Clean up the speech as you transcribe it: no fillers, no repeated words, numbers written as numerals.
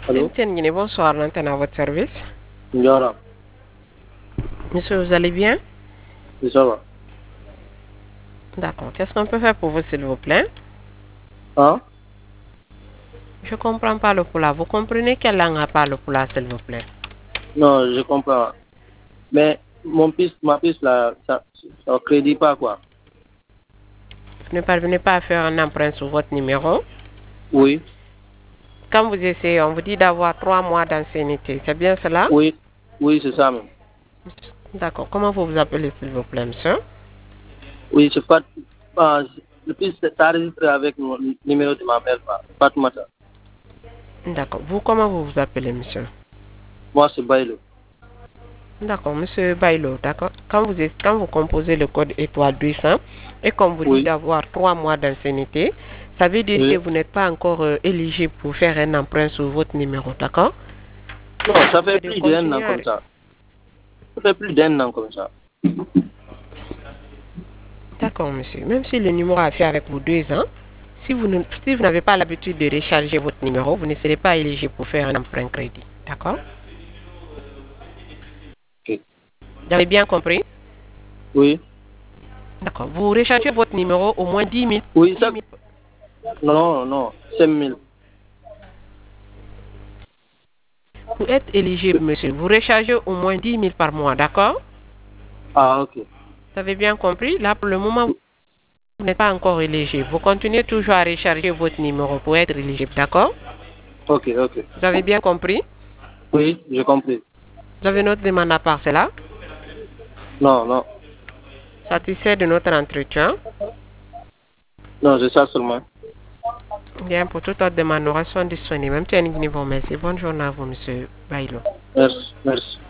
Allô? Guinée, bonsoir, l'antenne à votre service. Ndiara, Monsieur, vous allez bien? oui, ça va. D'accord. Qu'est-ce qu'on peut faire pour vous, s'il vous plaît? Hein? Je comprends pas le poula. Vous comprenez quelle langue parle le poula, s'il vous plaît? Non, je comprends. Mais ma piste là, ça crédit pas quoi. Vous ne parvenez pas à faire un emprunt sur votre numéro. Oui, Quand vous essayez, on vous dit d'avoir 3 mois d'ancienneté. C'est bien cela? oui, oui, c'est ça même. D'accord. Comment vous vous appelez, s'il vous plaît, monsieur? Oui, c'est pas, le piste, ça enregistré avec le numéro de ma mère, Fatoumata. D'accord. Vous, comment vous vous appelez, monsieur? Moi, c'est Bailo. D'accord, monsieur Bailo, d'accord. Quand vous composez le code étoile 200 et qu'on vous dit Oui, d'avoir 3 mois d'ancienneté, ça veut dire que oui. vous n'êtes pas encore éligible pour faire un emprunt sur votre numéro, d'accord? Non, ça fait C'est de plus d'un an continuer à... comme ça. Ça fait plus d'un an comme ça. D'accord, monsieur. Même si le numéro a fait avec vous 2 ans, si vous n'avez pas l'habitude de recharger votre numéro, vous ne serez pas éligible pour faire un emprunt crédit, d'accord? Ok. Vous avez bien compris? Oui, D'accord. Vous rechargez votre numéro au moins 10 000, oui, 10 ça, 000. non, non, 5 000. Pour être éligible, monsieur, vous rechargez au moins 10 000 par mois, d'accord? Ah, ok. Vous avez bien compris? Là, pour le moment, vous n'êtes pas encore éligible. Vous continuez toujours à recharger votre numéro pour être éligible, d'accord? Ok, ok. Vous avez bien compris? Oui, j'ai compris. Vous avez une autre demande à part cela? Non, non, Satisfait de notre entretien? non, c'est ça seulement. Bien, pour toute autre demande, nous restons disponibles. Même si vous merci. Bonne journée à vous, monsieur Bailo. Merci, merci.